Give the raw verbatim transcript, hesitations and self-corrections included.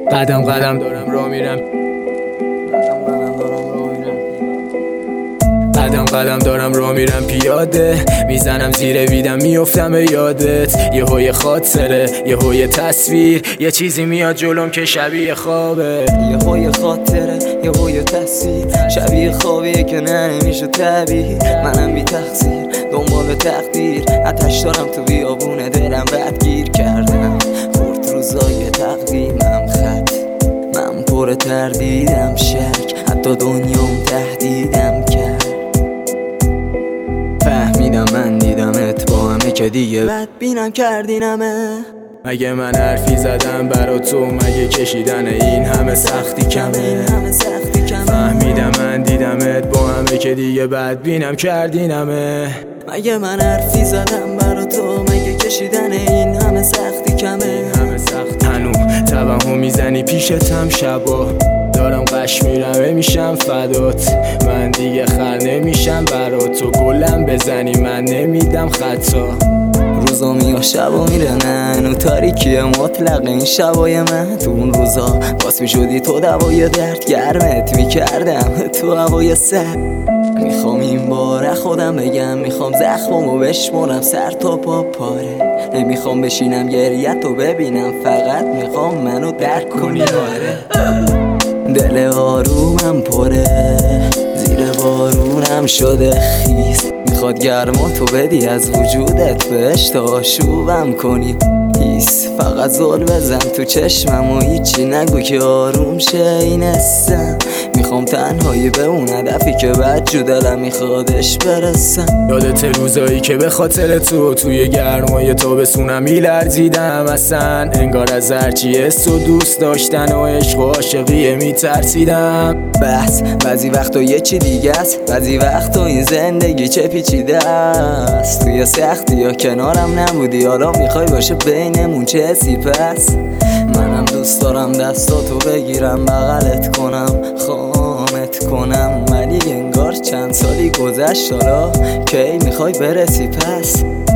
قدم قدم دارم راه میرم قدم قدم دارم راه میرم پیاده، میزنم زیر ویدم میفتم به یادت. یه هوی خاطره، یه هوی تصویر، یه چیزی میاد جلوم که شبیه خوابه. یه هوی خاطره، یه هوی تصویر، شبیه خوابیه که نه نمیشه تعبیر. منم بی تقصیر دنبال تقدیر، آتش دارم تو بیابونه دلم بدگیر کردم. خورد روزای تقویمم خط، من پر تردیدم شک، حتی دنیام تهدیدم کرد. فهمیدم من دیدمت با همه که دیگه بد بینم کردینمه. مگه من حرفی زدم برا تو، مگه کشیدن این همه سختی کمه. فهمیدم من دیدمت با همه که دیگه بد بینم کردینمه. مگه من حرفی زدم برا تو، مگه کشیدن این همه سختی کمه. هنو توهم میزنی پیشتم شبا، دارم قش میرم میشم فدات. من دیگه خر نمیشم برا تو، گلم بزنی من نمیدم خطا. روزا میاد شبا میره نه، نو تاریکی مطلق این شبای من. تو اون روزا باز میشدی تو دوای درد، گرمت میکردم تو هوای سر. میخوام این بار خودم بگم، میخوام زخممو بشمرم سر تا پا پاره. نمیخوام بشینم گریت رو ببینم، فقط میخوام منو درک کنی. آره دل آرومم پره، زیر بارونم شده خیس. میخواد گرما تو بدی از وجودت بهش تا آشوبم کنی. هیس فقط زل بزن تو چشمم و هیچی نگو که آروم شه این حسم. میخوام تنهایی به اون هدفی که بد جو دلم میخوادش برسم. یادت روزایی که به خاطر تو توی گرمای تابستونم میلرزیدم اصلا، انگار از هرچی حس و دوست داشتن و عشق و عاشقیه میترسیدم. بس بعضی وقتا یه چی دیگه است، بعضی وقتا این زندگی چه پیچیده است. توی سختی یا کنارم نبودی، حالا میخوای باشه بینمون چه حسی پس. منم دوست دارم دستاتو بگیرم بغلت کنم خامت کنم، ولی انگار چند سالی گذشت حالا کی میخوای برسی پس.